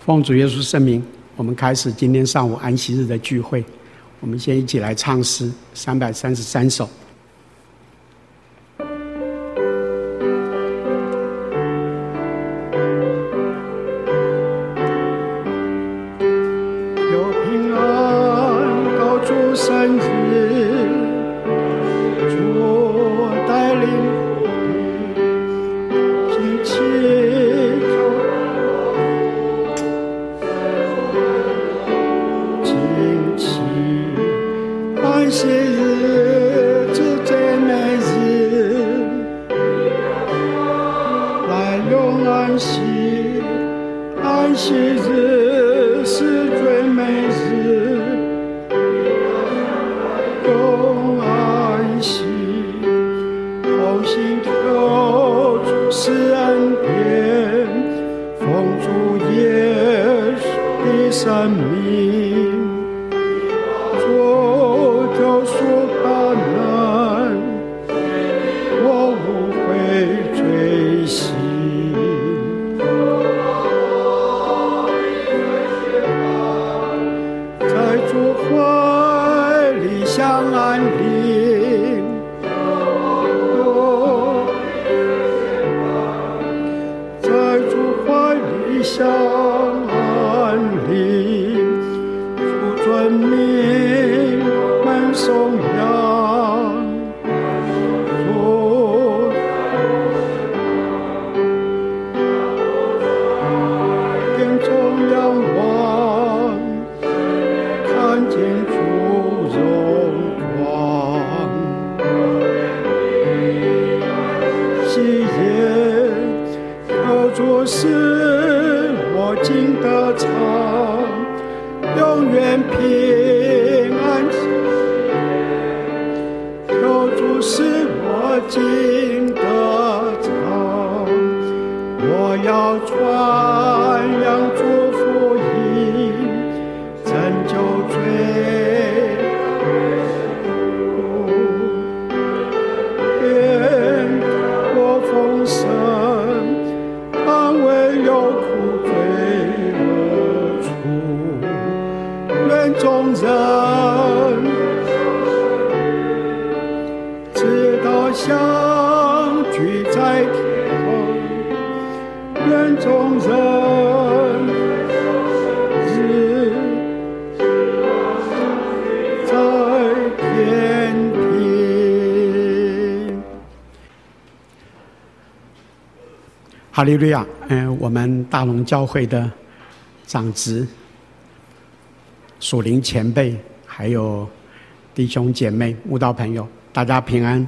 奉主耶稣圣名，我们开始今天上午安息日的聚会。我们先一起来唱诗333首。 有平安到主生日，主带领惊奇。安息日是最美日，来用安息，安息日是最美日，用安息，同心求主施恩典，奉主耶稣的生命。救赎他们，我无悔追寻。在主怀里相安宁，在主怀里相安宁，主尊名颂扬，眼中仰望，看见主荣光，喜悦求主使我经得长，永远平安。使我经得长，我要传扬主福音，拯救罪人过丰盛，安慰有苦罪恶处，愿众人相聚在天堂，愿众人在天庭。 哈利路亚！我们大龙教会的长执、属灵前辈，还有弟兄姐妹、慕道朋友，大家平安。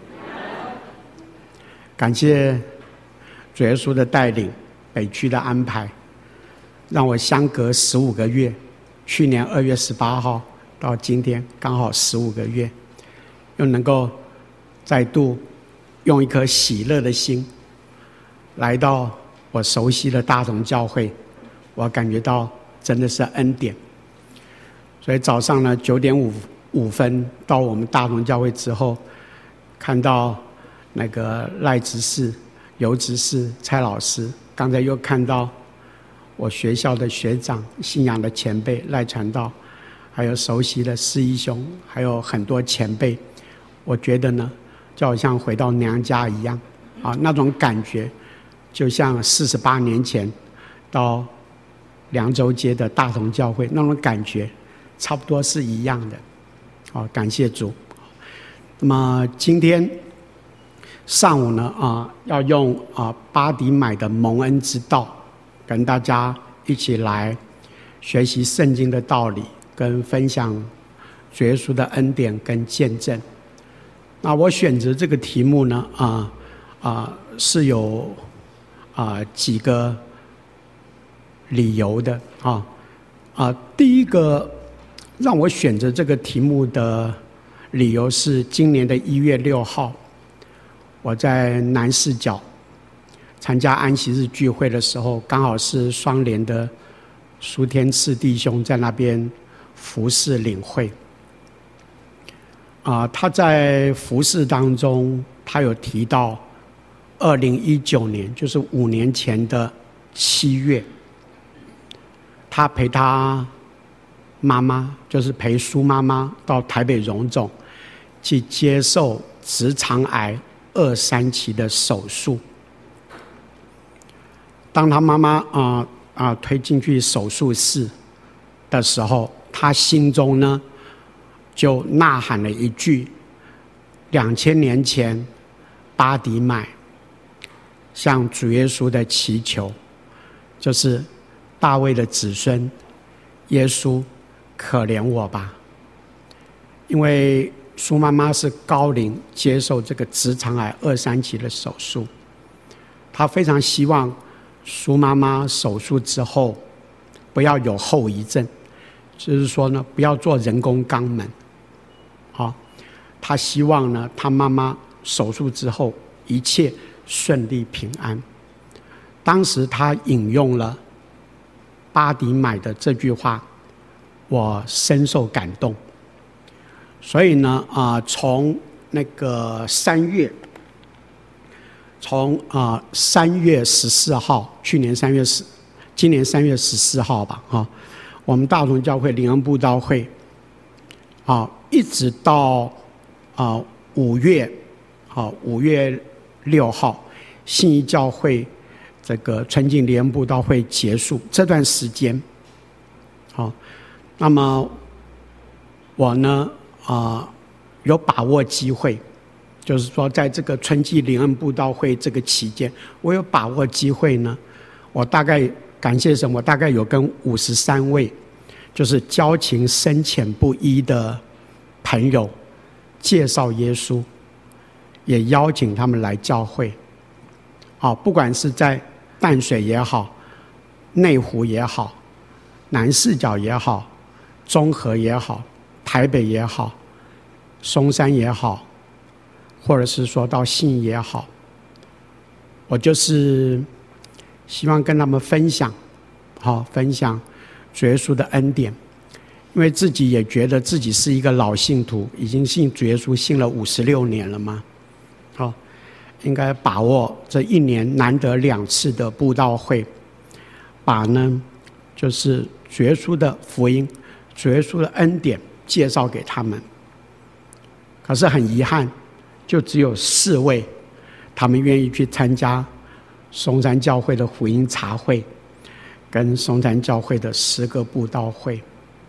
感谢主耶稣的带领，北区的安排，让我相隔15个月，去年2月18号到今天刚好15个月，又能够再度用一颗喜乐的心来到我熟悉的大同教会，我感觉到真的是恩典。所以早上呢9点5分到我们大同教会之后，看到那个赖执事、尤执事、蔡老师，刚才又看到我学校的学长、信仰的前辈赖传道，还有熟悉的施一兄，还有很多前辈，我觉得呢，就好像回到娘家一样啊，那种感觉，就像48年前到凉州街的大同教会那种感觉，差不多是一样的。好，感谢主。那么今天上午呢要用巴迪买的蒙恩之道，跟大家一起来学习圣经的道理，跟分享主耶稣的恩典跟见证。那我选择这个题目呢是有几个理由的第一个让我选择这个题目的理由是今年的1月6号。我在南市角参加安息日聚会的时候，刚好是双联的苏天赐弟兄在那边服事领会。他在服事当中，他有提到2019年，就是5年前的7月， 他陪他妈妈，就是陪苏妈妈到台北荣总去接受直肠癌2、3期的手术。当他妈妈推进去手术室的时候，他心中呢就呐喊了一句：2000年前巴迪买向主耶稣的祈求，就是大卫的子孙，耶稣可怜我吧。因为苏妈妈是高龄接受这个直肠癌2、3期的手术，她非常希望苏妈妈手术之后不要有后遗症，就是说呢，不要做人工肛门。她希望呢，她妈妈手术之后一切顺利平安。当时她引用了巴迪买的这句话，我深受感动。所以呢，从那个3月14号，今年3月14号吧，我们大同教会灵恩布道会，一直到5月6号，信义教会这个纯净灵恩布道会结束这段时间，那么我呢有把握机会，就是说在这个春季灵恩布道会这个期间，我有把握机会呢，我大概感谢神，我大概有跟53位就是交情深浅不一的朋友介绍耶稣，也邀请他们来教会。不管是在淡水也好，内湖也好，南四角也好，中和也好，台北也好，松山也好，或者是说到信义也好，我就是希望跟他们分享主耶稣的恩典。因为自己也觉得自己是一个老信徒，已经信主耶稣信了56年了嘛，应该把握这1年难得2次的布道会，把呢就是主耶稣的福音、主耶稣的恩典介绍给他们。可是很遗憾，就只有4位，他们愿意去参加松山教会的福音茶会，跟松山教会的诗歌布道会。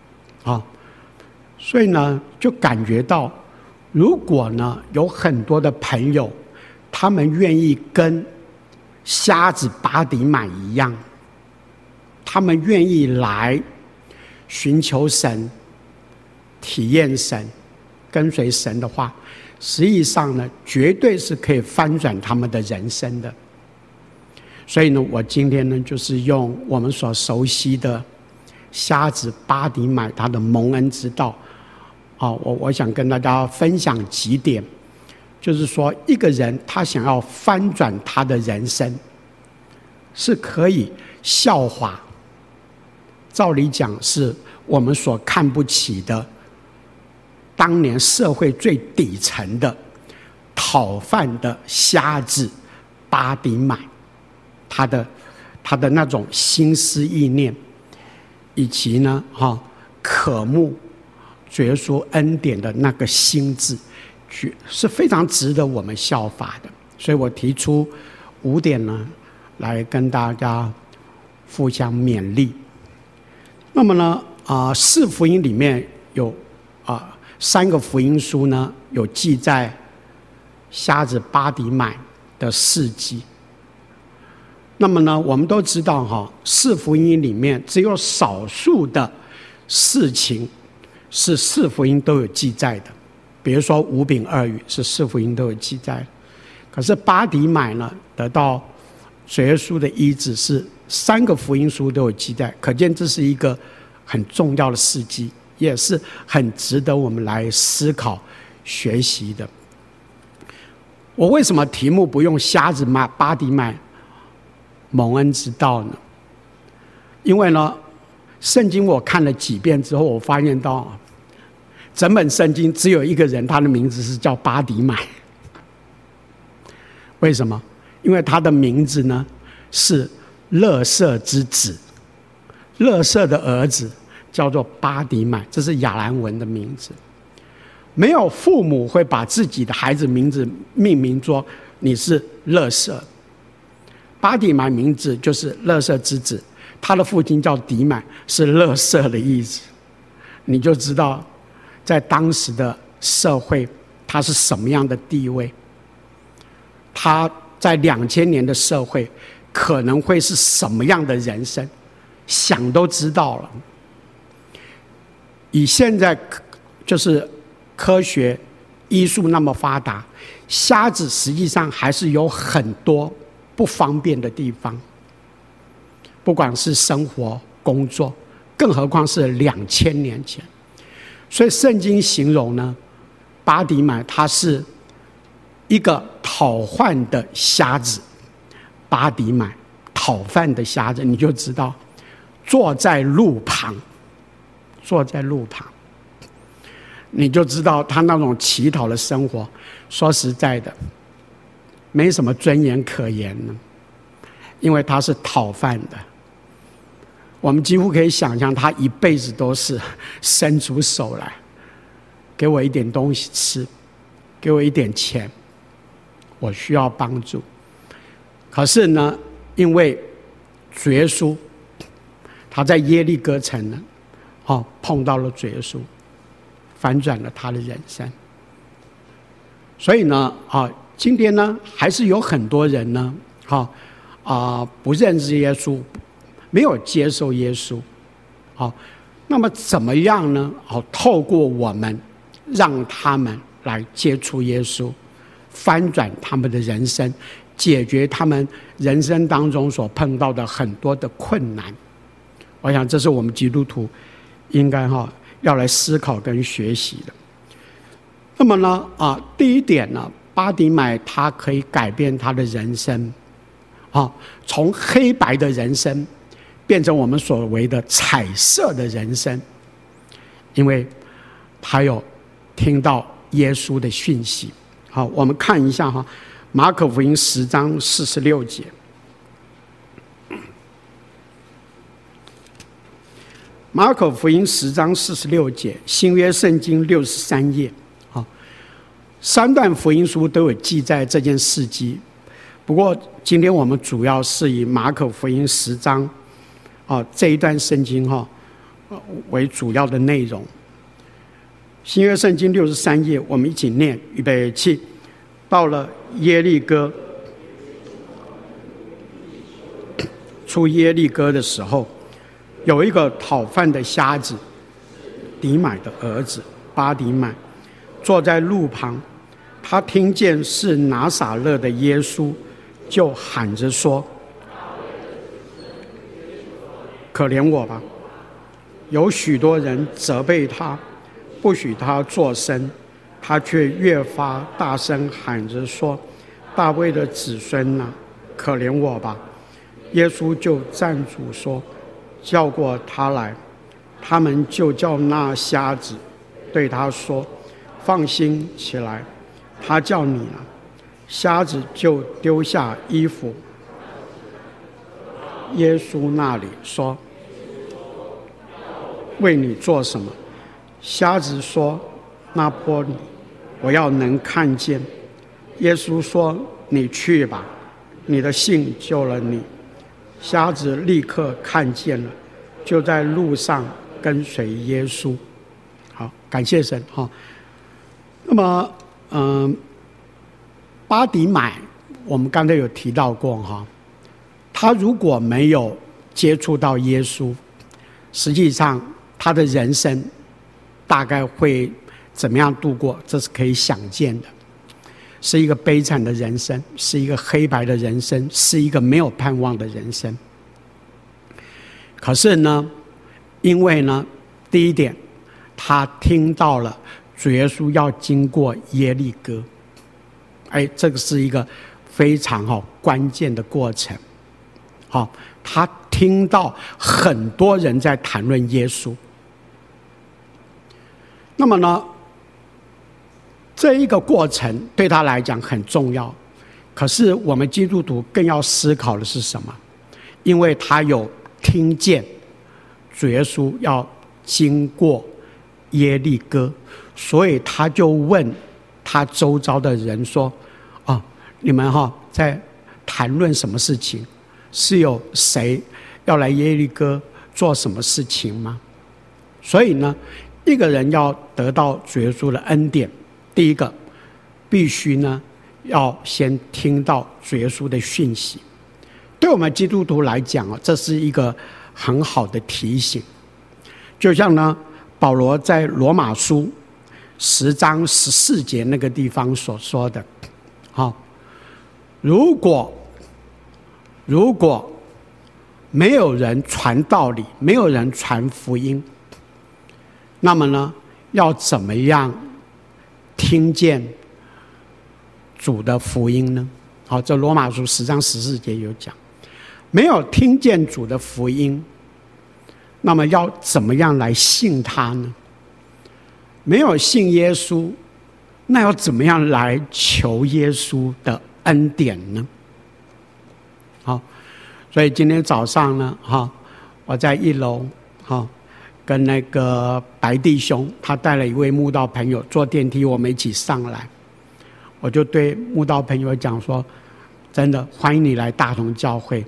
所以呢，就感觉到，如果呢有很多的朋友，他们愿意跟瞎子巴迪买一样，他们愿意来寻求神、体验神、跟随神的话，实际上呢，绝对是可以翻转他们的人生的。所以呢，我今天呢，就是用我们所熟悉的瞎子巴迪买他的蒙恩之道，我想跟大家分享几点，就是说一个人他想要翻转他的人生，是可以效法，照理讲是我们所看不起的当年社会最底层的讨饭的瞎子巴迪买，他的那种心思意念，以及呢渴慕主耶稣恩典的那个心志，是非常值得我们效法的。所以我提出5点呢，来跟大家互相勉励。那么呢4福音里面有3个福音书呢有记载瞎子巴迪买的事迹。那么呢，我们都知道4福音里面只有少数的事情是4福音都有记载的，比如说5饼2鱼是4福音都有记载的。可是巴迪买呢，得到主耶稣的医治是3个福音书都有记载，可见这是一个很重要的事迹，也是很值得我们来思考学习的。我为什么题目不用瞎子巴迪买蒙恩之道呢？因为呢，圣经我看了几遍之后，我发现到整本圣经只有一个人，他的名字是叫巴迪买。为什么？因为他的名字呢是垃圾之子， 勒瑟的儿子叫做巴迪买，这是亚兰文的名字。没有父母会把自己的孩子名字命名作你是勒瑟。巴迪买名字就是勒瑟之子，他的父亲叫迪买，是勒瑟的意思。你就知道在当时的社会他是什么样的地位，他在2000年的社会可能会是什么样的人生，想都知道了。以现在就是科学医术那么发达，瞎子实际上还是有很多不方便的地方，不管是生活工作，更何况是2000年前。所以圣经形容呢，巴迪买他是一个讨饭的瞎子。巴迪买讨饭的瞎子，你就知道坐在路旁，你就知道他那种乞讨的生活，说实在的没什么尊严可言呢，因为他是讨饭的。我们几乎可以想象他一辈子都是伸出手来，给我一点东西吃，给我一点钱，我需要帮助。可是呢，因为主耶稣他在耶利哥城呢，碰到了主耶稣，反转了他的人生。所以呢，今天呢，还是有很多人呢，不认识耶稣，没有接受耶稣。那么怎么样呢？透过我们，让他们来接触耶稣，翻转他们的人生，解决他们人生当中所碰到的很多的困难。我想这是我们基督徒应该要来思考跟学习的。那么呢，第一点呢，巴迪买他可以改变他的人生，从黑白的人生变成我们所谓的彩色的人生，因为他有听到耶稣的讯息。好，我们看一下马可福音10章46节。马可福音10章46节，新约圣经63页。3段福音书都有记载这件事迹，不过今天我们主要是以马可福音10章这一段圣经为主要的内容。新约圣经63页，我们一起念，预备起。到了耶利哥，出耶利哥的时候，有一个讨饭的瞎子，迪买的儿子巴迪买，坐在路旁。他听见是拿撒勒的耶稣，就喊着说：“可怜我吧！”有许多人责备他，不许他作声，他却越发大声喊着说：“大卫的子孙啊，可怜我吧！”耶稣就站住说：“叫过他来。”他们就叫那瞎子，对他说：“放心起来，他叫你了。”瞎子就丢下衣服，耶稣那里说：“为你做什么？”瞎子说：“那波尼，我要能看见。”耶稣说：“你去吧，你的信救了你。”瞎子立刻看见了，就在路上跟随耶稣。好，感谢神。那么巴迪买我们刚才有提到过他如果没有接触到耶稣，实际上他的人生大概会怎么样度过，这是可以想见的，是一个悲惨的人生，是一个黑白的人生，是一个没有盼望的人生。可是呢，因为呢，第一点，他听到了主耶稣要经过耶利哥，这个是一个非常关键的过程。他听到很多人在谈论耶稣。那么呢，这一个过程对他来讲很重要，可是我们基督徒更要思考的是什么？因为他有听见主耶稣要经过耶利哥，所以他就问他周遭的人说：“你们在谈论什么事情？是有谁要来耶利哥做什么事情吗？”所以呢，一个人要得到主耶稣的恩典，第一个必须呢要先听到主耶稣的讯息。对我们基督徒来讲，这是一个很好的提醒。就像呢，保罗在罗马书10章14节那个地方所说的，如果没有人传道理，没有人传福音，那么呢，要怎么样听见主的福音呢？这罗马书10章14节有讲，没有听见主的福音，那么要怎么样来信他呢？没有信耶稣，那要怎么样来求耶稣的恩典呢？所以今天早上呢，我在1楼，跟那个白弟兄，他带了一位慕道朋友坐电梯，我们一起上来。我就对慕道朋友讲说：“真的欢迎你来大同教会，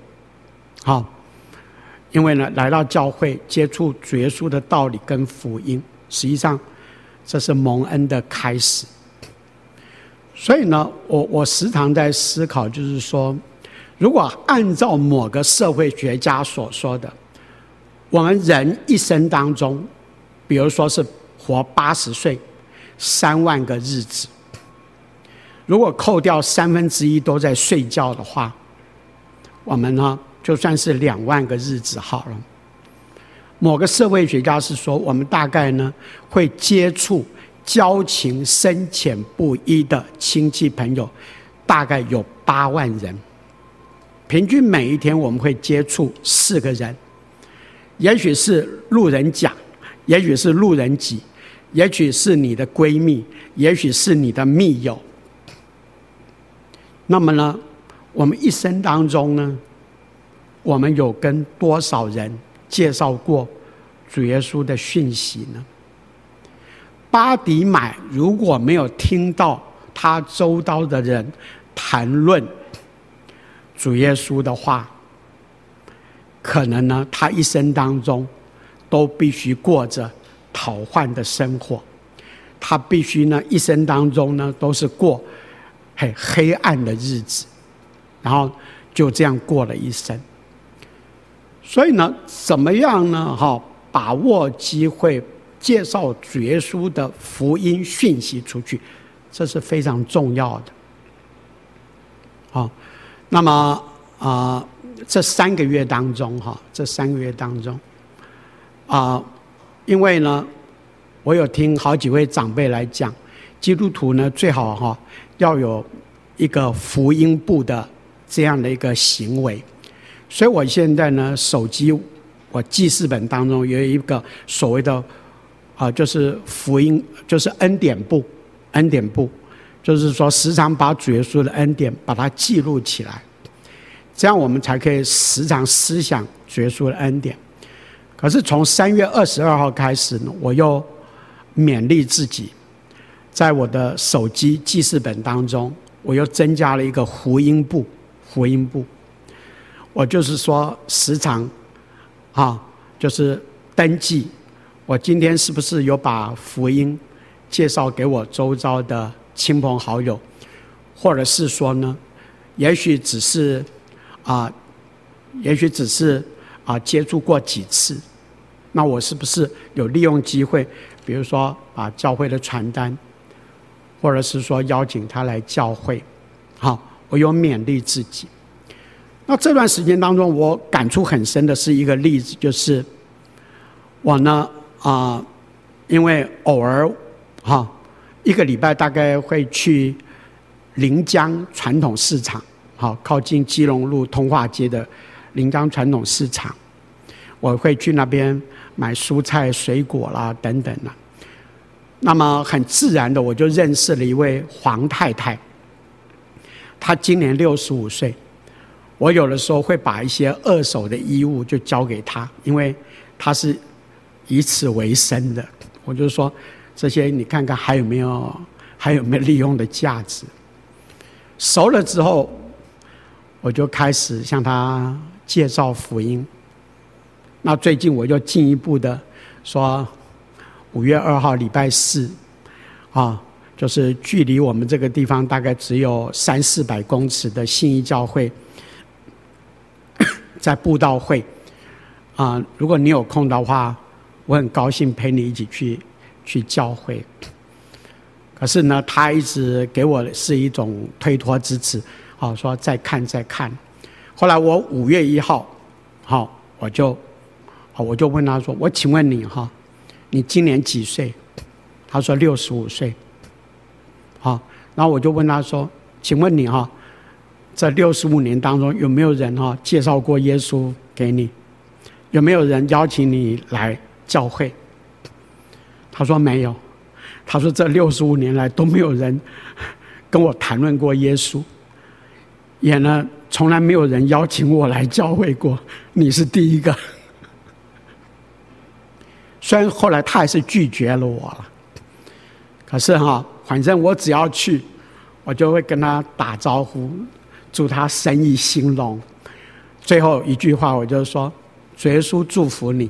因为呢，来到教会接触主耶稣的道理跟福音，实际上这是蒙恩的开始。”所以呢，我时常在思考，就是说，如果按照某个社会学家所说的，我们人一生当中，比如说是活80岁，3万个日子，如果扣掉1/3都在睡觉的话，我们呢就算是2万个日子好了。某个社会学家是说，我们大概呢会接触交情深浅不一的亲戚朋友，大概有8万人，平均每一天我们会接触4个人，也许是路人甲，也许是路人乙，也许是你的闺蜜，也许是你的密友。那么呢，我们一生当中呢，我们有跟多少人介绍过主耶稣的讯息呢？巴底买如果没有听到他周遭的人谈论主耶稣的话，可能呢，他一生当中都必须过着讨换的生活，他必须呢一生当中呢都是过很黑暗的日子，然后就这样过了一生。所以呢，怎么样呢？把握机会介绍主耶稣的福音讯息出去，这是非常重要的。那么这3个月当中，因为呢，我有听好几位长辈来讲，基督徒呢最好要有一个福音部的这样的一个行为，所以我现在呢手机我记事本当中有一个所谓的就是福音，就是恩典部，就是说时常把主耶稣的恩典把它记录起来，这样我们才可以时常思想主耶稣的恩典。可是从3月22号开始呢，我又勉励自己，在我的手机记事本当中，我又增加了一个福音部。我就是说时常就是登记我今天是不是有把福音介绍给我周遭的亲朋好友，或者是说呢，也许只是接触过几次，那我是不是有利用机会，比如说把教会的传单，或者是说邀请他来教会，我有勉励自己。那这段时间当中，我感触很深的是一个例子，就是我呢因为偶尔一个礼拜大概会去临江传统市场，靠近基隆路通化街的临江传统市场，我会去那边买蔬菜水果啦等等啦。那么很自然的，我就认识了一位黄太太，她今年65岁。我有的时候会把一些2手的衣物就交给她，因为他是以此为生的。我就说这些你看看还有没有利用的价值。熟了之后，我就开始向他介绍福音。那最近我就进一步的说，5月2号礼拜四就是距离我们这个地方大概只有300-400公尺的信义教会，在布道会如果你有空的话，我很高兴陪你一起去教会。可是呢，他一直给我是一种推脱之词，说再看。后来我5月1号，我就问他说：“我请问你你今年几岁？”他说65岁。然后我就问他说：“请问你这65年当中有没有人介绍过耶稣给你？有没有人邀请你来教会？”他说没有。他说这65年来都没有人跟我谈论过耶稣，也呢从来没有人邀请我来教会过，你是第一个。虽然后来他还是拒绝了我了，可是反正我只要去，我就会跟他打招呼，祝他生意兴隆。最后一句话我就说：“主耶稣祝福你。”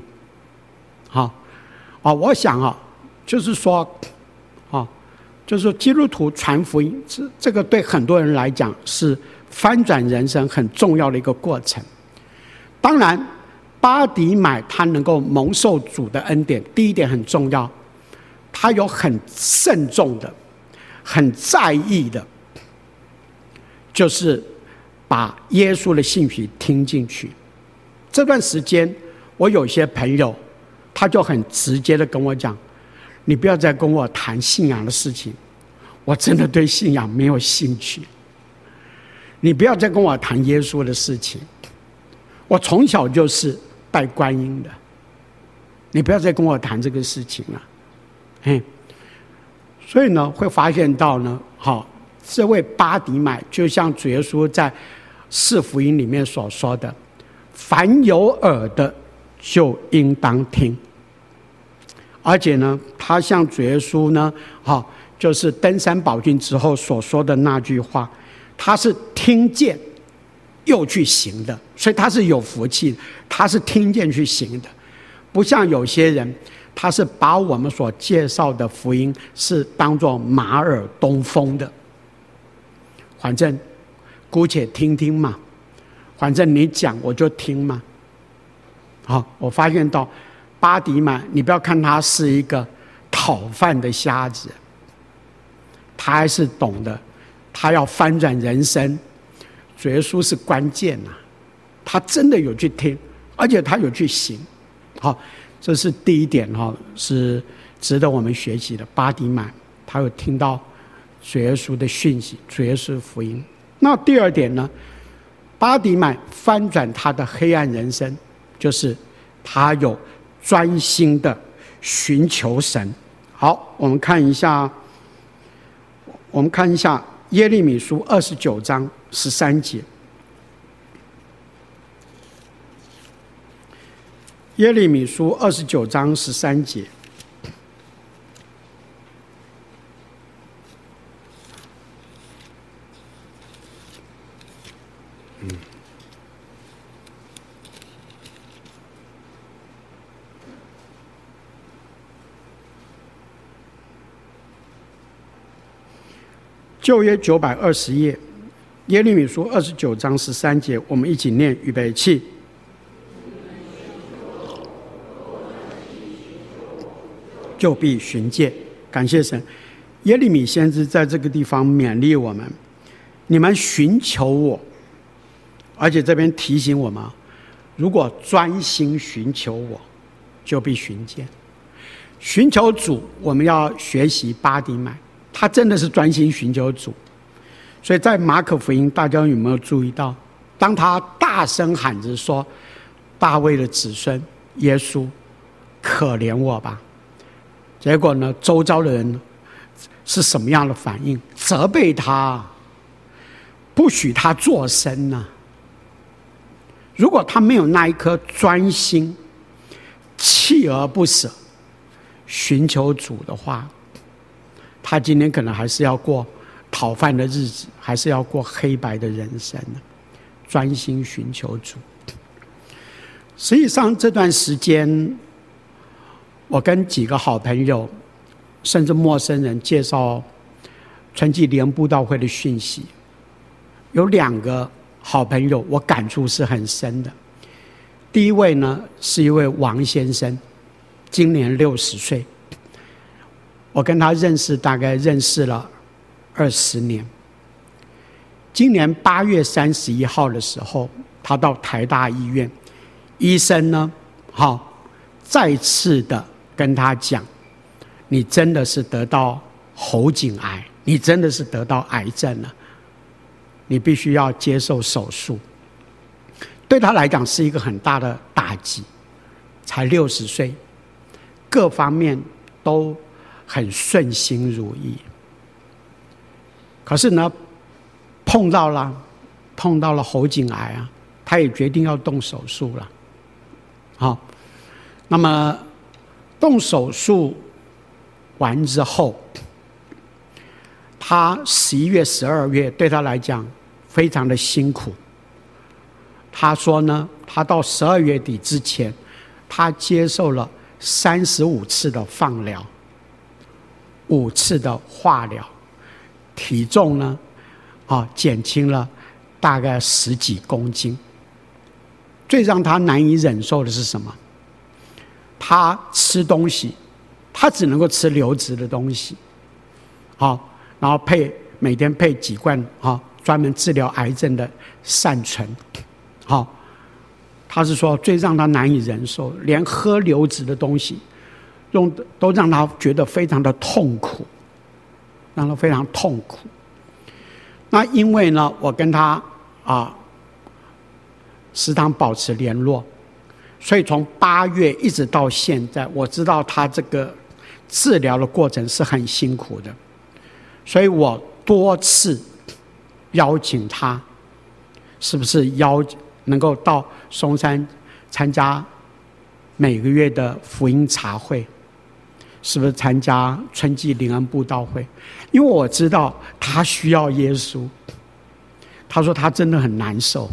我想就是说就是说基督徒传福音，这个对很多人来讲是翻转人生很重要的一个过程。当然巴迪买他能够蒙受主的恩典，第一点很重要，他有很慎重的很在意的，就是把耶稣的信息听进去。这段时间我有些朋友他就很直接的跟我讲，你不要再跟我谈信仰的事情，我真的对信仰没有兴趣。你不要再跟我谈耶稣的事情，我从小就是拜观音的，你不要再跟我谈这个事情了。所以呢会发现到呢这位巴迪买就像主耶稣在四福音里面所说的，凡有耳的就应当听。而且呢他像主耶稣呢就是登山宝训之后所说的那句话，他是听见又去行的，所以他是有福气的，他是听见去行的。不像有些人他是把我们所介绍的福音是当作马耳东风的，反正姑且听听嘛，反正你讲我就听嘛。我发现到巴迪买，你不要看他是一个讨饭的瞎子，他还是懂得他要翻转人生，主耶稣是关键他真的有去听，而且他有去行。这是第一点是值得我们学习的。巴迪买他有听到主耶稣的讯息，主耶稣的福音。那第二点呢，巴迪买翻转他的黑暗人生，就是他有专心的寻求神。好，我们看一下耶利米书29章13节。耶利米书29章13节。旧约920页，耶利米书29章13节，我们一起念，预备起。就必寻见。感谢神，耶利米先知在这个地方勉励我们，你们寻求我，而且这边提醒我们，如果专心寻求我，就必寻见。寻求主，我们要学习巴迪买，他真的是专心寻求主。所以在马可福音，大家有没有注意到，当他大声喊着说，大卫的子孙耶稣，可怜我吧，结果呢周遭的人是什么样的反应？责备他，不许他作声如果他没有那一颗专心锲而不舍寻求主的话，他今天可能还是要过讨饭的日子，还是要过黑白的人生，专心寻求主。实际上这段时间，我跟几个好朋友甚至陌生人介绍春季联布道会的讯息，有2个好朋友我感触是很深的。第一位呢是一位王先生，今年60岁，我跟他大概认识了20年。今年8月31号的时候，他到台大医院，医生呢再次的跟他讲，你真的是得到喉颈癌，你真的是得到癌症了，你必须要接受手术。对他来讲是一个很大的打击，才60岁，各方面都很顺心如意。可是呢，碰到了喉颈癌啊，他也决定要动手术了。好，那么动手术完之后，他11月、12月对他来讲非常的辛苦。他说呢，他到12月底之前，他接受了35次的放疗，5次的化疗，体重呢减轻了大概10几公斤。最让他难以忍受的是什么？他吃东西，他只能够吃流质的东西，然后每天配几罐专门治疗癌症的善存。他是说最让他难以忍受，连喝流质的东西都让他觉得非常的痛苦，让他非常痛苦。那因为呢，我跟他时常保持联络，所以从8月一直到现在，我知道他这个治疗的过程是很辛苦的，所以我多次邀请他，是不是能够到松山参加每个月的福音茶会，是不是参加春季灵恩布道会？因为我知道他需要耶稣。他说他真的很难受。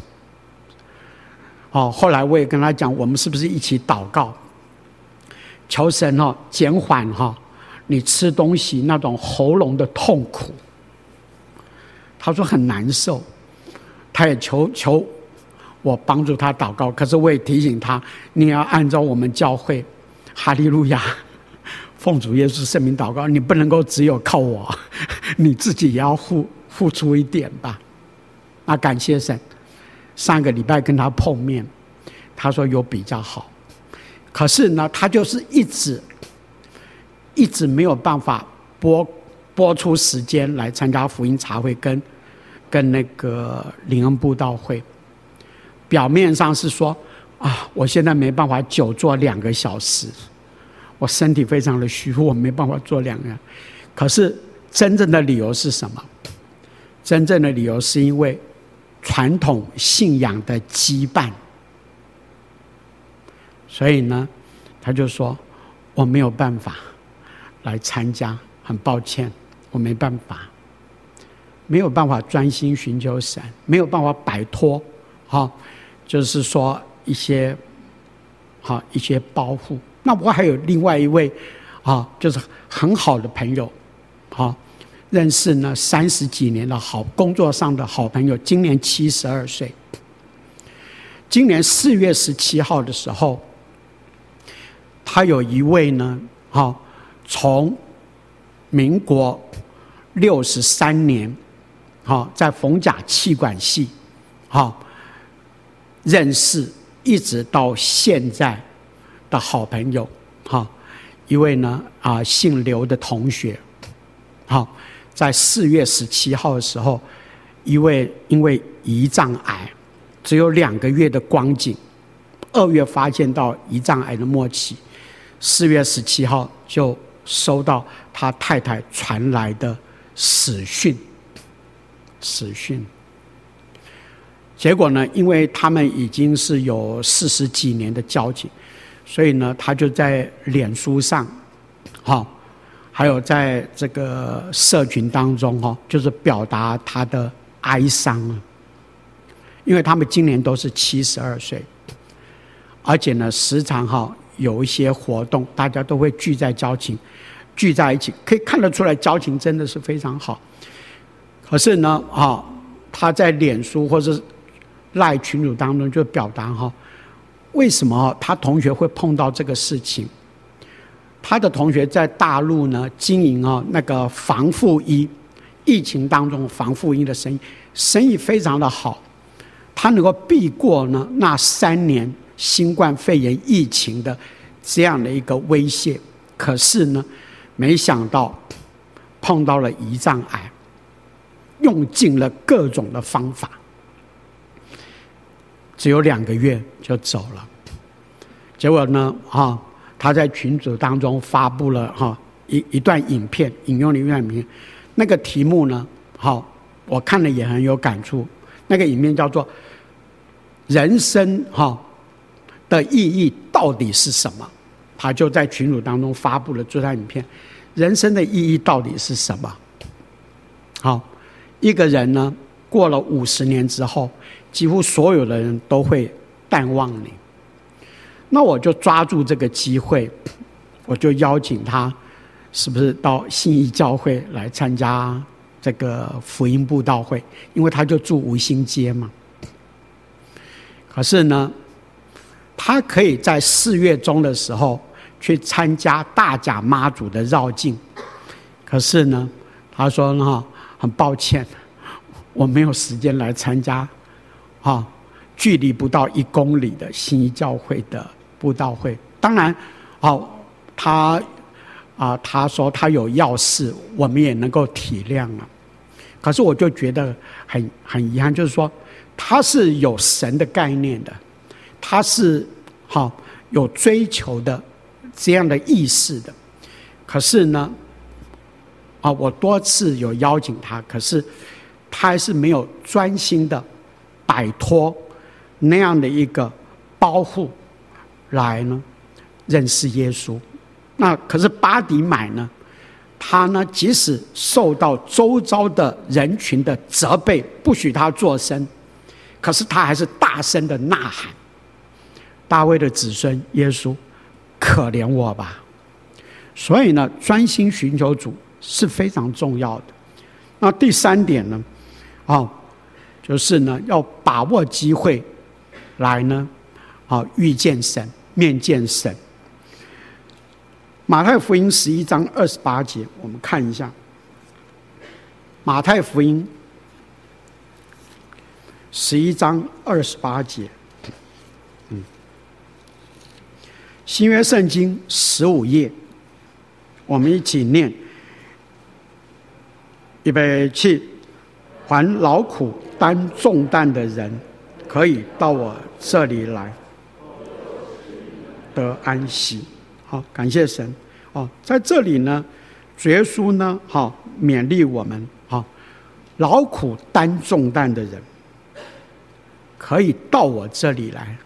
后来我也跟他讲，我们是不是一起祷告，求神减缓你吃东西那种喉咙的痛苦。他说很难受，他也求我帮助他祷告，可是我也提醒他，你要按照我们教会哈利路亚奉主耶稣圣名祷告，你不能够只有靠我，你自己也要付出一点吧。那感谢神，上个礼拜跟他碰面，他说有比较好，可是呢他就是一直没有办法拨出时间来参加福音茶会跟那个灵恩布道会。表面上是说我现在没办法久坐2个小时，我身体非常的虚弱，我没办法坐2个。可是真正的理由是什么？真正的理由是因为传统信仰的羁绊。所以呢，他就说我没有办法来参加，很抱歉，我没办法专心寻求神，没有办法摆脱就是说一些包袱。那我还有另外一位就是很好的朋友，认识呢30几年的工作上的好朋友，今年72岁。今年4月17号的时候，他有一位呢从民国63年在逢甲气管系认识一直到现在的好朋友，一位呢姓刘的同学，在4月17号的时候，因为胰脏癌只有2个月的光景，2月发现到胰脏癌的末期，4月17号就收到他太太传来的死讯。结果呢，因为他们已经是有40几年的交情， 所以呢，他就在脸书上，还有在这个社群当中，就是表达他的哀伤啊。因为他们今年都是72岁，而且呢，时常有一些活动，大家都会聚在一起，可以看得出来交情真的是非常好。可是呢，他在脸书或是赖群组当中就表达为什么他同学会碰到这个事情？他的同学在大陆呢经营那个防护衣，疫情当中防护衣的生意非常的好，他能够避过呢那3年新冠肺炎疫情的这样的一个威胁。可是呢，没想到碰到了胰脏癌，用尽了各种的方法，只有2个月就走了。结果呢，他在群组当中发布了一段影片，引用了一段影片，那个题目呢，我看了也很有感触。那个影片叫做“人生的意义到底是什么”，他就在群组当中发布了这段影片。人生的意义到底是什么？一个人呢，过了50年之后，几乎所有的人都会淡忘你。那我就抓住这个机会，我就邀请他，是不是到信义教会来参加这个福音布道会？因为他就住吴兴街嘛。可是呢，他可以在4月中的时候去参加大甲妈祖的绕境。可是呢，他说呢，很抱歉，我没有时间来参加距离不到1公里的信义教会的布道会。当然他说他有要事，我们也能够体谅了。可是我就觉得很遗憾，就是说他是有神的概念的，他是有追求的这样的意识的。可是呢，我多次有邀请他，可是他还是没有专心的摆脱那样的一个包袱来呢认识耶稣。那可是巴迪买呢，他呢即使受到周遭的人群的责备，不许他作声，可是他还是大声的呐喊：大卫的子孙耶稣，可怜我吧。所以呢，专心寻求主是非常重要的。那第3点呢，就是呢要把握机会来呢遇见神，面见神。马太福音11章28节，我们看一下。马太福音11章28节，新约圣经15页，我们一起念。预备起，凡劳苦担重担的人，可以到我这里来，得安息。好，感谢神。在这里呢，主耶稣呢，勉励我们，劳苦担重担的人，可以到我这里来。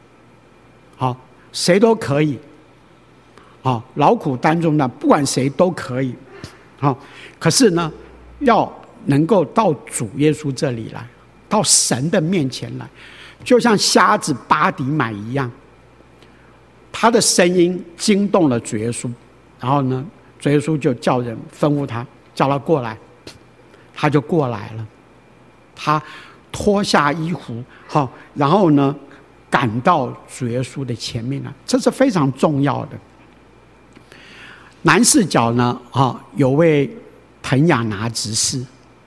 谁都可以。劳苦担重担，不管谁都可以。可是呢，要能够到主耶稣这里来，到神的面前来，就像瞎子巴迪买一样。他的声音惊动了主耶稣，然后呢，主耶稣就叫人吩咐他，叫他过来，他就过来了。他脱下衣服，然后呢，赶到主耶稣的前面来，这是非常重要的。南四角呢，有位滕雅拿执事，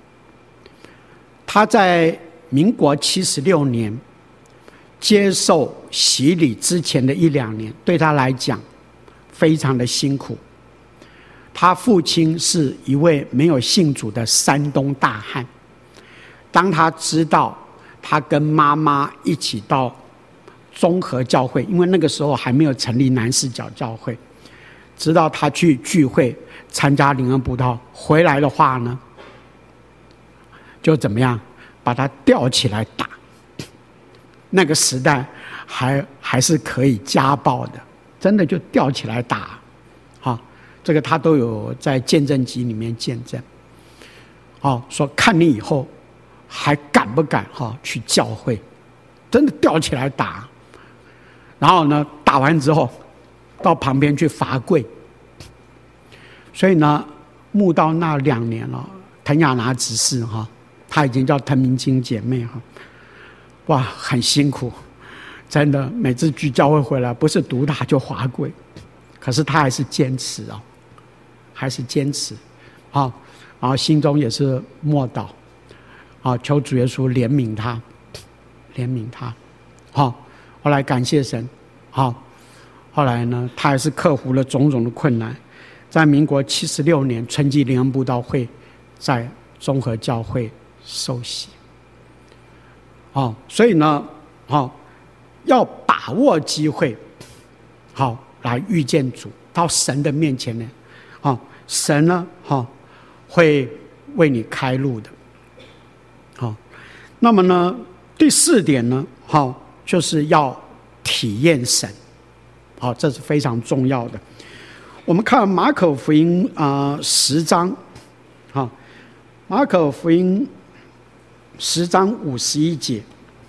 他在民国76年接受洗礼之前的1-2年，对他来讲非常的辛苦。他父亲是一位没有信主的山东大汉，当他知道他跟妈妈一起到综合教会，因为那个时候还没有成立南四角教会，直到他去聚会参加灵恩布道回来的话呢，就怎么样把他吊起来打。那个时代还是可以家暴的， 真的就吊起来打，这个他都有在见证集里面见证，说看你以后还敢不敢去教会，真的吊起来打，然后呢打完之后到旁边去罚跪。所以呢慕道那2年了，滕雅拿执事她已经叫滕明金姐妹哇，很辛苦，真的每次去教会回来不是毒打就罚跪，可是她还是坚持还是坚持然后心中也是默祷求主耶稣怜悯她，怜悯她后来感谢神后来呢她还是克服了种种的困难，在民国76年春季灵恩布道会在综合教会受洗所以呢要把握机会来遇见主，到神的面前呢神呢会为你开路的那么呢第4点呢就是要体验神这是非常重要的。我们看马可福音10章马可福音10章51节，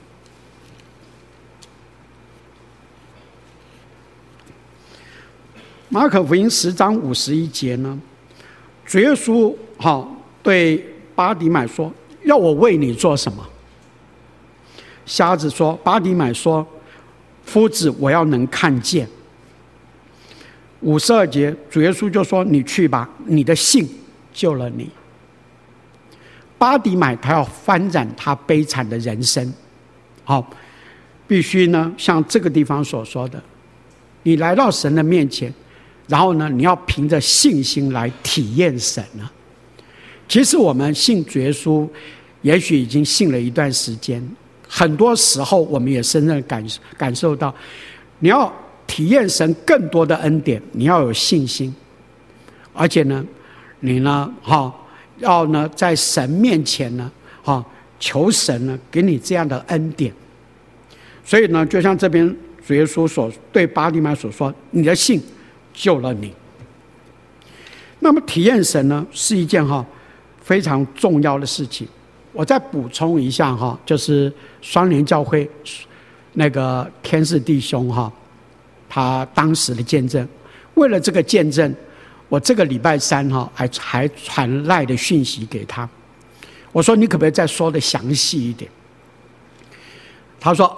马可福音10章51节呢，主耶稣对巴底买说：“要我为你做什么？”瞎子说：“巴底买说，夫子，我要能看见。”52节，主耶稣就说：“你去吧，你的信救了你。”巴底买他要翻展他悲惨的人生，必须呢像这个地方所说的，你来到神的面前，然后呢你要凭着信心来体验神了。其实我们信主耶稣也许已经信了一段时间，很多时候我们也深深感受到，你要体验神更多的恩典，你要有信心，而且呢你呢要呢在神面前呢求神呢给你这样的恩典。所以呢就像这边主耶稣所对巴底买所说，你的信救了你。那么体验神呢是一件非常重要的事情。我再补充一下就是双联教会那个天使弟兄他当时的见证，为了这个见证，我这个礼拜3还传赖的讯息给他，我说你可不可以再说的详细一点？他说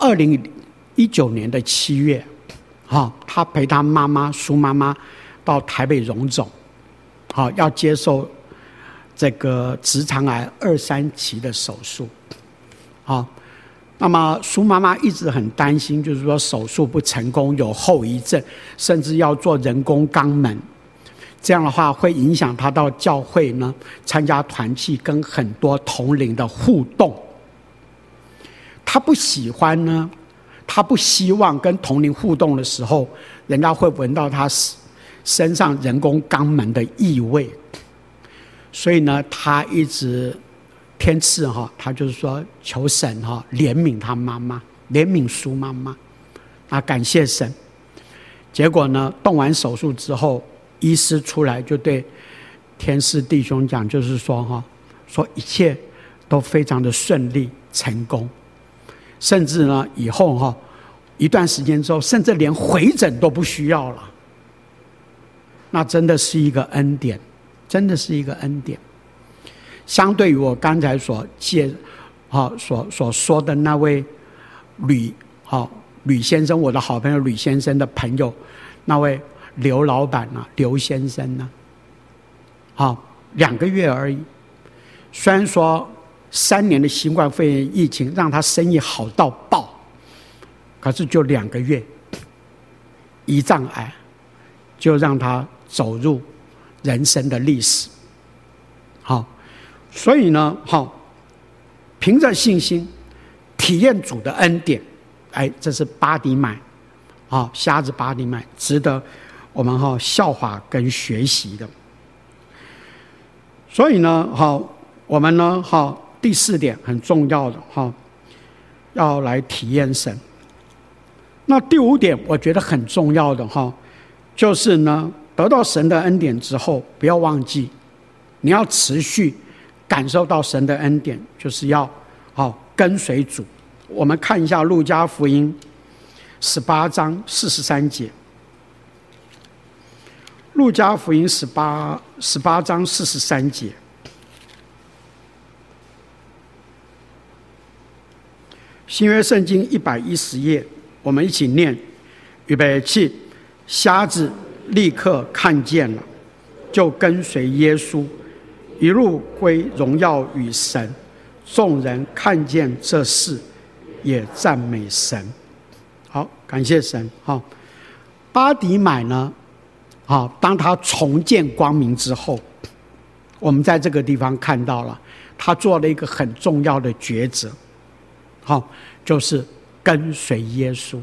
2019年的7月他陪他妈妈苏妈妈到台北荣总要接受这个直肠癌2、3期的手术那么苏妈妈一直很担心，就是说手术不成功有后遗症，甚至要做人工肛门，这样的话会影响她到教会呢参加团契，跟很多同龄的互动。她不喜欢呢，她不希望跟同龄互动的时候人家会闻到她身上人工肛门的异味，所以呢她一直天赐他就是说求神怜悯他妈妈，怜悯苏妈妈感谢神。结果呢动完手术之后，医师出来就对天使弟兄讲，就是说一切都非常的顺利成功，甚至呢以后一段时间之后，甚至连回诊都不需要了。那真的是一个恩典，真的是一个恩典。相对于我刚才所说的那位吕先生，我的好朋友吕先生的朋友，那位刘老板刘先生2个月而已。虽然说3年的新冠肺炎疫情让他生意好到爆，可是就2个月，胰脏癌就让他走入人生的历史。所以呢凭着信心体验主的恩典，这是巴底买瞎子巴底买值得我们效法跟学习的。所以呢我们呢第4点很重要的要来体验神。那第5点我觉得很重要的就是呢，得到神的恩典之后，不要忘记，你要持续感受到神的恩典，就是要跟随主。我们看一下路加福音18章43节。路加福音18章43节。新约圣经110页，我们一起念，预备起。瞎子立刻看见了，就跟随耶稣，一路归荣耀与神。众人看见这事，也赞美神。好，感谢神。巴底买呢，当他重见光明之后，我们在这个地方看到了他做了一个很重要的抉择，就是跟随耶稣。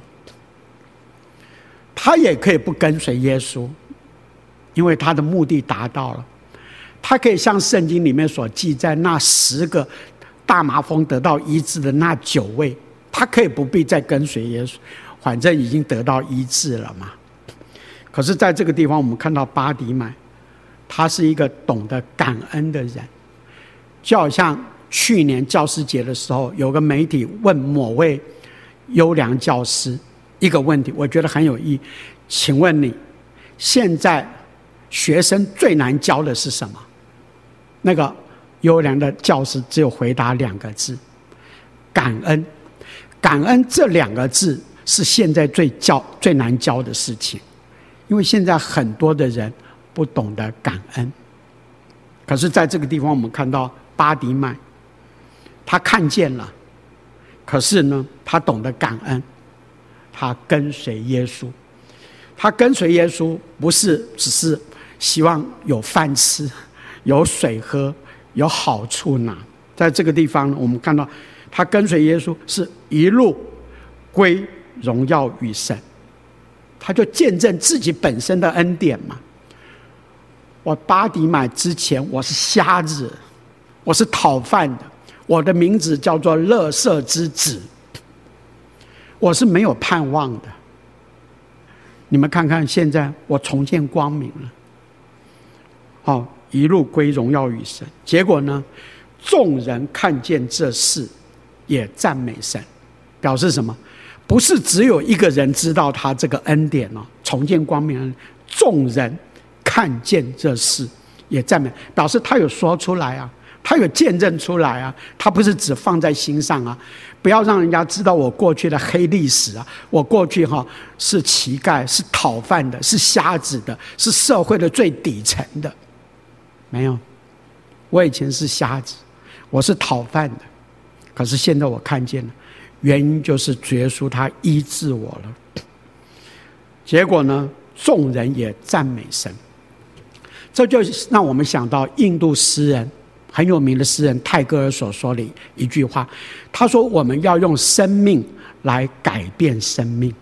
他也可以不跟随耶稣，因为他的目的达到了。他可以像圣经里面所记载那10个大麻风得到医治的那9位，他可以不必再跟随耶稣，反正已经得到医治了嘛。可是在这个地方我们看到巴底买，他是一个懂得感恩的人。就好像去年教师节的时候，有个媒体问某位优良教师一个问题，我觉得很有意义。请问你现在学生最难教的是什么？那个优良的教师只有回答2个字：感恩。感恩这2个字是现在最难教的事情，因为现在很多的人不懂得感恩。可是在这个地方我们看到巴底买，他看见了，可是呢他懂得感恩，他跟随耶稣。他跟随耶稣不是只是希望有饭吃，有水喝，有好处拿。在这个地方我们看到他跟随耶稣是一路归荣耀与神，他就见证自己本身的恩典嘛。我巴底买之前我是瞎子，我是讨饭的，我的名字叫做垃圾之子，我是没有盼望的。你们看看现在我重见光明了，一路归荣耀与神。结果呢，众人看见这事，也赞美神。表示什么？不是只有一个人知道他这个恩典重见光明，众人看见这事也赞美，表示他有说出来啊，他有见证出来啊，他不是只放在心上啊。不要让人家知道我过去的黑历史啊，我过去是乞丐，是讨饭的，是瞎子的，是社会的最底层的。没有，我以前是瞎子，我是讨饭的，可是现在我看见了，原因就是主耶稣他医治我了。结果呢，众人也赞美神。这就让我们想到印度诗人很有名的诗人泰戈尔所说的一句话，他说我们要用生命来改变生命，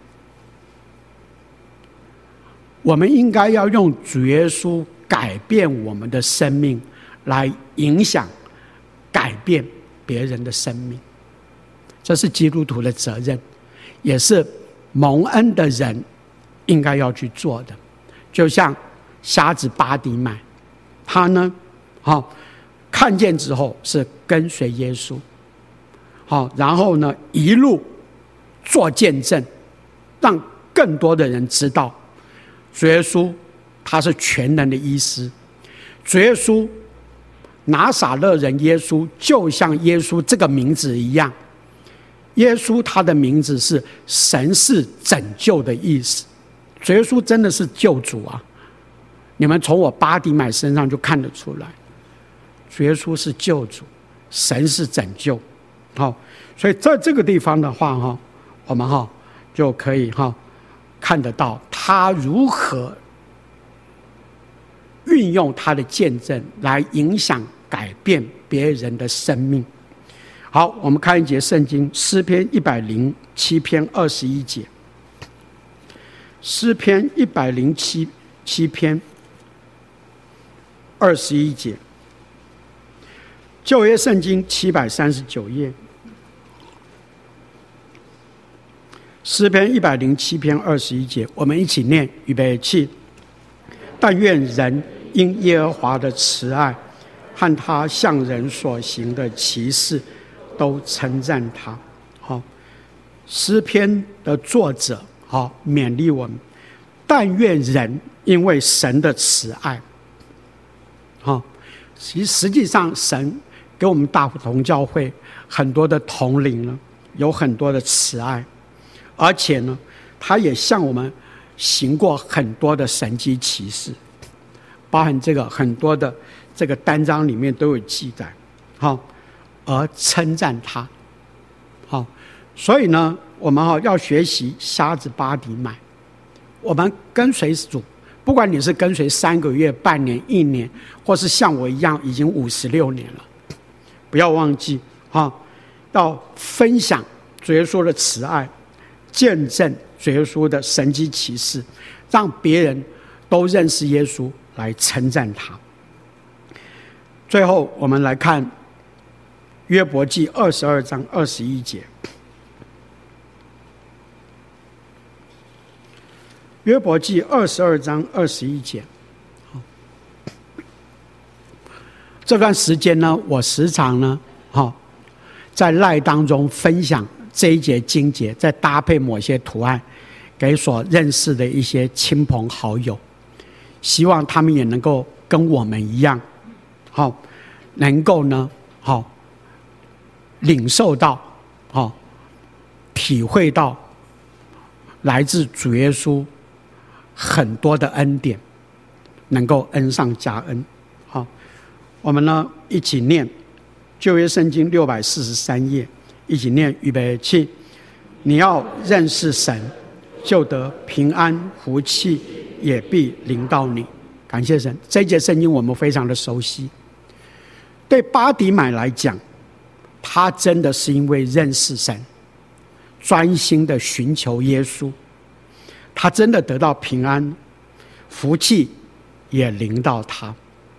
我们应该要用主耶稣改变我们的生命，来影响改变别人的生命。这是基督徒的责任，也是蒙恩的人应该要去做的。就像瞎子巴底买，他呢看见之后是跟随耶稣，然后呢一路做见证，让更多的人知道主耶稣他是全能的医师。主耶稣拿撒勒人耶稣就像耶稣这个名字一样，耶稣他的名字是神是拯救的意思。主耶稣真的是救主啊，你们从我巴底买身上就看得出来，主耶稣是救主，神是拯救。所以在这个地方的话我们就可以看得到他如何运用他的见证来影响改变别人的生命。好，我们看一节圣经，诗篇107篇21节。诗篇107篇21节，旧约圣经739页，诗篇107篇21节，我们一起念，预备起。 但愿人因耶和华的慈爱和他向人所行的奇事，都称赞他。好，诗篇的作者好勉励我们，但愿人因为神的慈爱，好，实际上神给我们大埔同教会很多的同龄呢，有很多的慈爱，而且呢，他也向我们行过很多的神迹奇事，包含这个很多的这个单章里面都有记载，好，而称赞他，好，所以呢，我们要学习瞎子巴底买，我们跟随主，不管你是跟随3个月、半年、1年，或是像我一样已经56年了，不要忘记要分享主耶稣的慈爱，见证主耶稣的神迹奇事，让别人都认识耶稣，来称赞他。最后我们来看约伯记22章21节。约伯记22章21节。这段时间呢，我时常呢，在赖当中分享这一节经节，再搭配某些图案，给所认识的一些亲朋好友，希望他们也能够跟我们一样，能够呢，领受到，体会到来自主耶稣很多的恩典，能够恩上加恩。好，我们呢一起念旧约圣经643页，一起念，预备起。你要认识神，就得平安，福气也必临到你。感谢神，这一节圣经我们非常的熟悉。对巴底买来讲，他真的是因为认识神，专心的寻求耶稣，他真的得到平安，福气也临到他。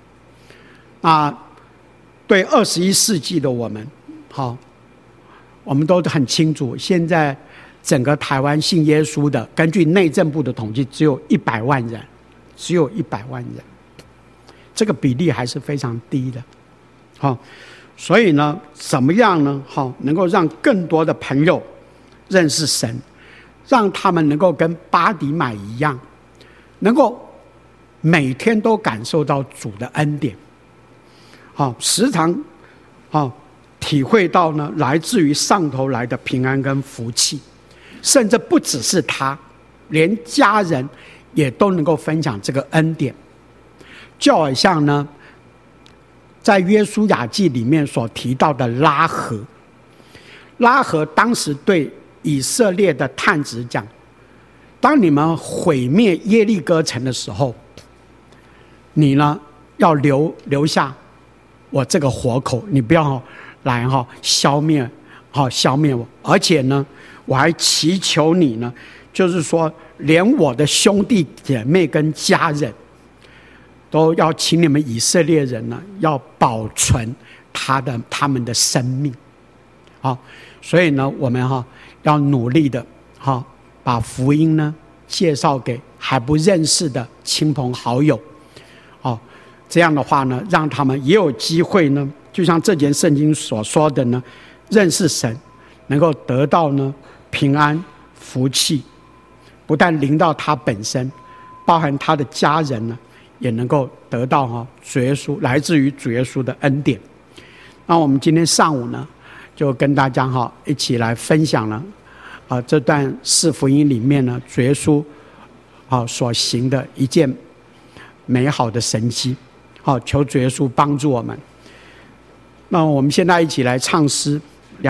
对21世纪的我们，我们都很清楚，现在整个台湾信耶稣的，根据内政部的统计，只有100万人，只有100万人，这个比例还是非常低的。所以呢，怎么样呢？能够让更多的朋友认识神，让他们能够跟巴底买一样，能够每天都感受到主的恩典，时常体会到呢来自于上头来的平安跟福气，甚至不只是他，连家人也都能够分享这个恩典。就好像呢，在约书亚记里面所提到的拉合当时对以色列的探子讲，当你们毁灭耶利哥城的时候，你呢要留下我这个活口，你不要来消灭我，而且呢我还祈求你呢，就是说连我的兄弟姐妹跟家人都要请你们以色列人呢，要保存他们的生命。所以呢，我们要努力的把福音呢介绍给还不认识的亲朋好友。这样的话呢，让他们也有机会呢，就像这节圣经所说的呢，认识神，能够得到呢平安福气，不但临到他本身，包含他的家人呢，也能够得到主耶稣来自于主耶稣的恩典。那我们今天上午呢，就跟大家一起来分享了这段四福音里面呢，主耶稣所行的一件美好的神迹。求主耶稣帮助我们。那我们现在一起来唱诗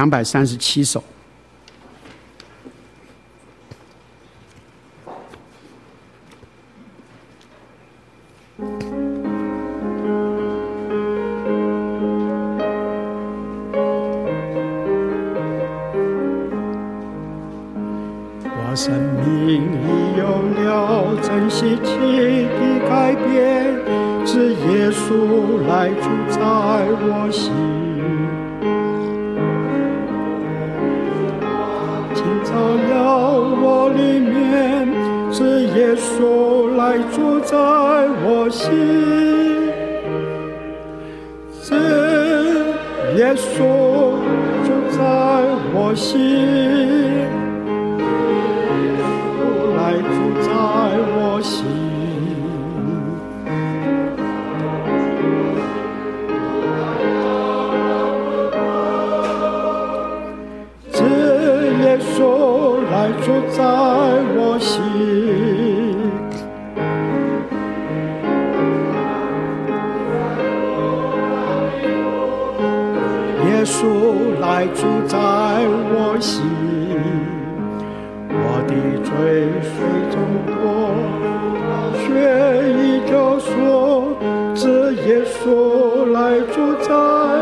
237首。 我生命里有了真稀奇的改变，是耶稣来住在我心，进到了我里面，是耶稣来来住在我心，是耶稣住在我心，主来住在我心。耶稣来住在我心，耶稣来住在我心，我的罪水中过，血已救赎，是耶稣来住在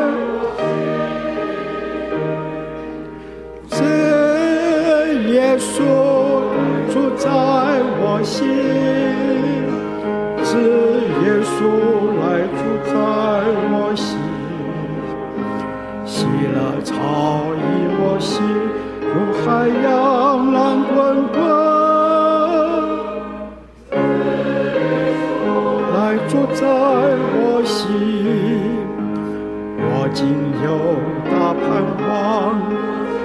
耶稣住在我心，是耶稣来住在我心，喜乐潮溢我心，如海洋浪滚滚，来住在我心，我今有大盼望。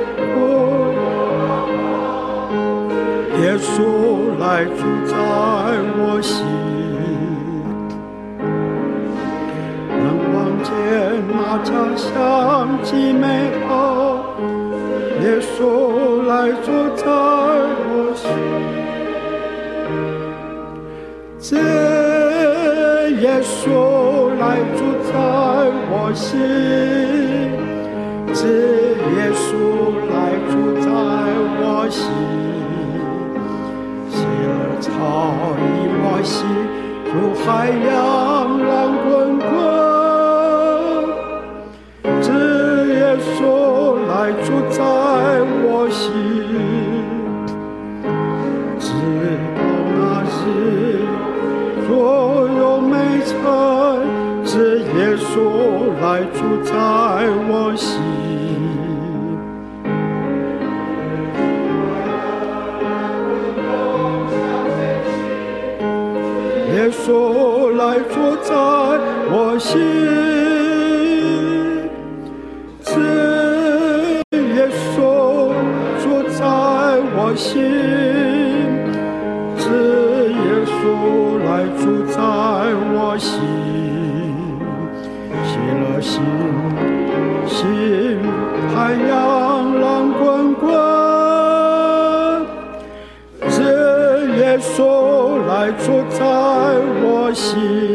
耶稣来住在我心，能望见那家乡极美好。耶稣来住在我心，这耶稣来住在我心，这耶稣来住在我心。潮溢我心，如海洋浪滚滚，只耶稣来住在我心，直到那日所有美城，只耶稣来住在我心。耶稣来住在我心，是耶稣住在我心，是耶稣来住在我心，喜乐心，心海洋浪滚滚，是耶稣来住在我心。